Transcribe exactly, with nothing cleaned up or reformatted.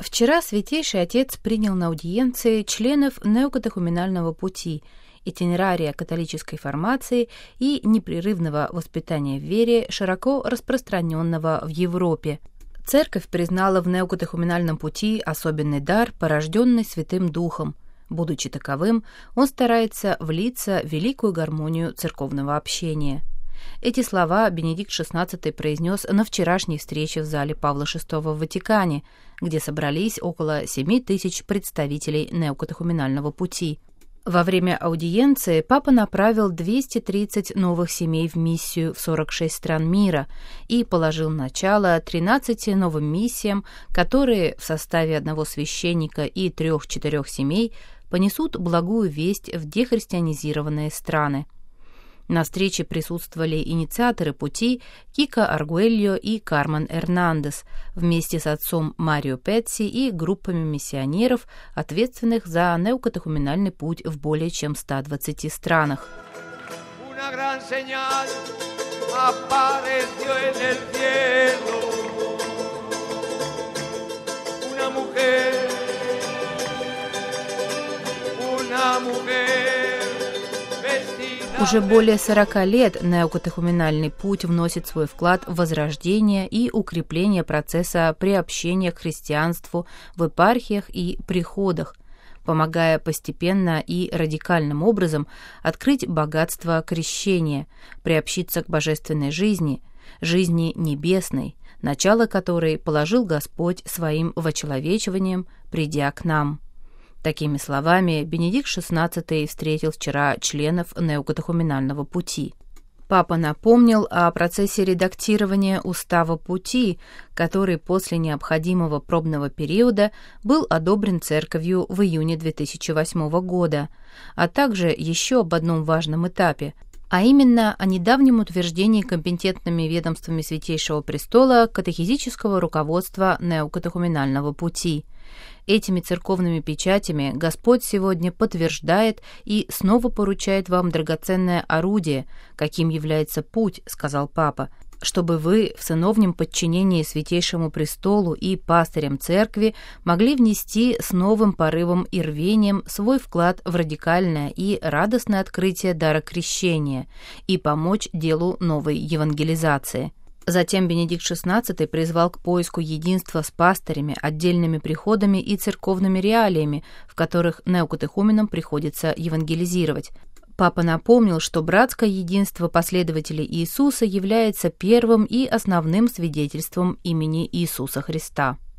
Вчера Святейший Отец принял на аудиенции членов неокатехуменального пути, итинерария католической формации и непрерывного воспитания в вере, широко распространенного в Европе. Церковь признала в неокатехуменальном пути особенный дар, порожденный Святым Духом. Будучи таковым, он старается влиться в великую гармонию церковного общения. Эти слова Бенедикт шестнадцатый произнес на вчерашней встрече в зале Павла шестого в Ватикане, где собрались около семи тысяч представителей неокатехуменального пути. Во время аудиенции Папа направил двести тридцать новых семей в миссию в сорок шесть стран мира и положил начало тринадцати новым миссиям, которые в составе одного священника и трех-четырех семей понесут благую весть в дехристианизированные страны. На встрече присутствовали инициаторы пути Кико Аргуэльо и Кармен Эрнандес вместе с отцом Марио Петси и группами миссионеров, ответственных за неокатехуменальный путь в более чем ста двадцати странах. Уже более сорока лет неокатехуменальный путь вносит свой вклад в возрождение и укрепление процесса приобщения к христианству в епархиях и приходах, помогая постепенно и радикальным образом открыть богатство крещения, приобщиться к божественной жизни, жизни небесной, начало которой положил Господь своим вочеловечиванием, придя к нам. Такими словами Бенедикт шестнадцатый встретил вчера членов неокатехуменального пути. Папа напомнил о процессе редактирования Устава Пути, который после необходимого пробного периода был одобрен Церковью в июне две тысячи восьмого года, а также еще об одном важном этапе, а именно о недавнем утверждении компетентными ведомствами Святейшего Престола катехизического руководства неокатехуменального пути. Этими церковными печатями Господь сегодня подтверждает и снова поручает вам драгоценное орудие, каким является путь, сказал Папа, чтобы вы в сыновнем подчинении Святейшему Престолу и пастырям Церкви могли внести с новым порывом и рвением свой вклад в радикальное и радостное открытие дара крещения и помочь делу новой евангелизации. Затем Бенедикт шестнадцатый призвал к поиску единства с пастырями, отдельными приходами и церковными реалиями, в которых неокатехуменам приходится евангелизировать. Папа напомнил, что братское единство последователей Иисуса является первым и основным свидетельством имени Иисуса Христа.